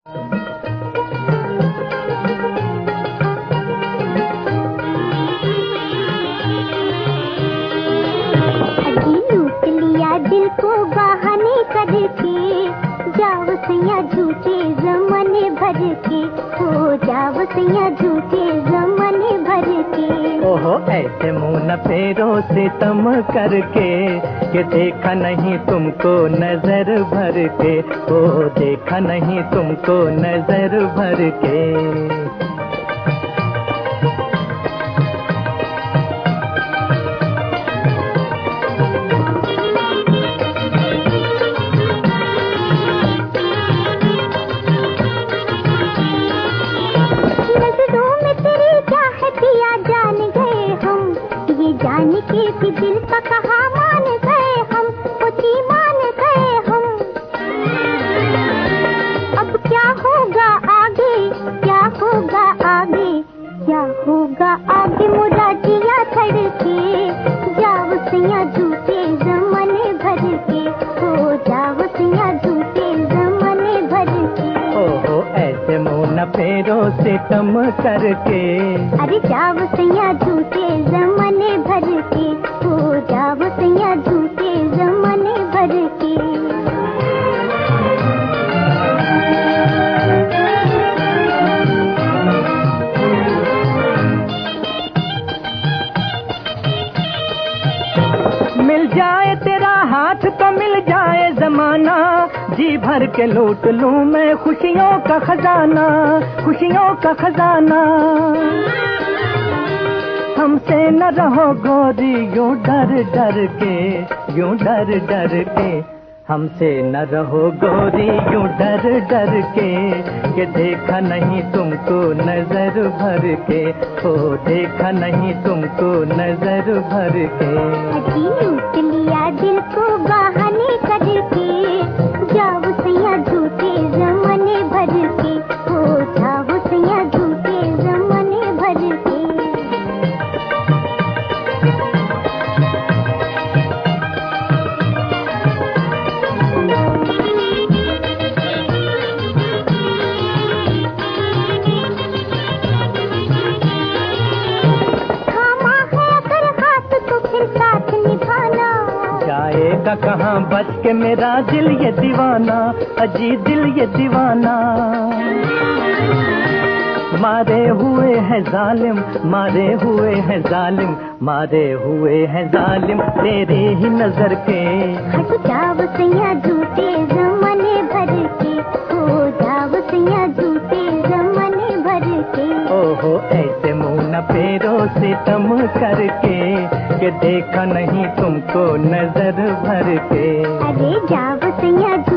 लूट लिया दिल को बहाने करके, जाओ सैया झूठे ज़माने भर के, हो जाओ सैया झूठे ज़माने भर के। ओहो ऐसे मुँह न फेरो सितम करके, कि देखा नहीं तुमको नजर भर के, ओ देखा नहीं तुमको नजर भर के। जान के भी दिल का कहा मान गए हम, पति मान गए हम। अब क्या होगा आगे, क्या होगा आगे, क्या होगा आगे, मुरा जिया धड़के, जाओ सैया झूठे ज़माने भर के, हो जाओ सैया झूठे ज़माने भर के। ओहो ऐसे मुँह न फेरो सितम करके, अरे जाओ सैया झूठे ज़माने भर के, हो जाओ सैया झूठे ज़माने भर के। मिल जाए तेरा हाथ तो मिल जाए जमाना, जी भर के लूट लूं मैं खुशियों का खजाना, खुशियों का खजाना। हमसे न रहो गोरी यूं डर डर के, यूं डर डर के, हमसे न रहो गोरी यूं डर डर के, कि देखा नहीं तुमको नजर भर के, ओ देखा नहीं तुमको नजर भर के। लूट लिया दिल को बहाने करके, जाओ सैया झूठे ज़माने भर के, हो जाओ सैया झूठे ज़माने भर के। जाएगा कहाँ बच के मेरा दिल ये दीवाना, अजी दिल ये दीवाना। मारे हुए हैं जालिम, मारे हुए हैं जालिम, मारे हुए हैं जालिम तेरी ही नजर के। हट जाओ सैया झूठे ज़माने भर के, हो जाओ सैया झूठे ज़माने भर के। ओहो ऐसे मुँह न फेरो सितम करके, कि देखा नहीं तुमको नजर भर के। अरे जाओ सैया